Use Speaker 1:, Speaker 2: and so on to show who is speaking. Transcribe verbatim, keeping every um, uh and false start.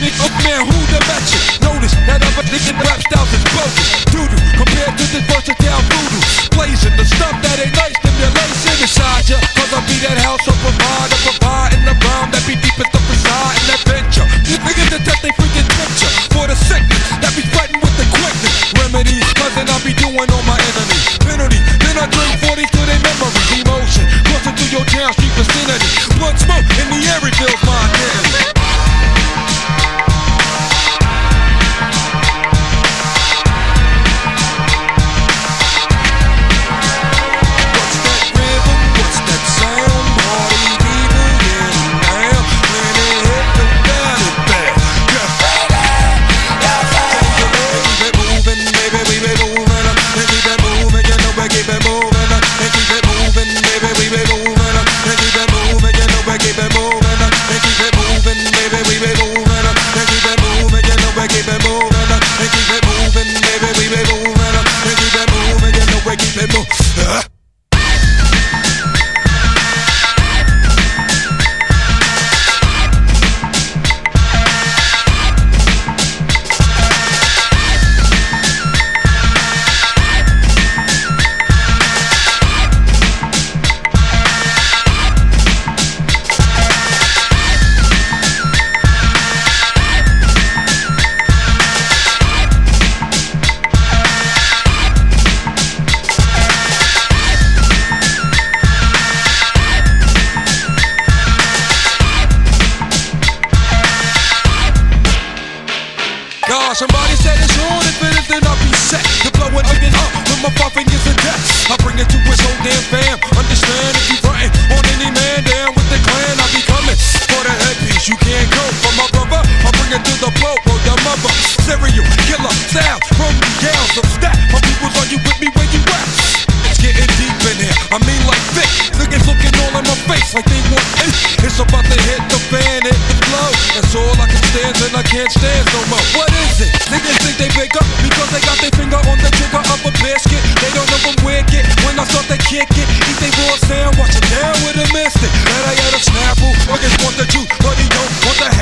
Speaker 1: nigga, man, who the match it? Notice that other nigga rap styles is bogus. Doo-doo, compared to this versatile voodoo. Blazing the stuff that ain't nice, stimulation inside ya. Cause I be that house of provider, providing the rhyme that be deepest up inside in that venture. These niggas that test they freaking picture for the sickness that be fighting with the quickness. Remedies, cousin, I be doing on my enemies. Penalty, then I drink forty to their memories. Emotion, closer to your town street vicinity. Blood smoke in the air, it feels my identity. Somebody said it's on, if it is, then I'll be set to blow it again up with my five fingers in death. I bring it to his whole damn fam. Understand if you frontin' on any man down with the clan, I'll be coming for the headpiece. You can't go for my brother. I bring it to the blow, or the mother. Serial killer sound from the yells of stat. My peoples, are you with me where you at? It's getting deep in here. I mean like thick. Niggas looking all in my face like they want it. It's about to hit the fan, hit the flow. That's all I can stand and I can't stand no more. What is it? Niggas think they wake up because they got their finger on the trigger of a basket. They don't know I'm wicked. When I start to kick it, eat they raw sound, watch it down with a mystic. And I had a snapple, niggas want the juice, but he don't want the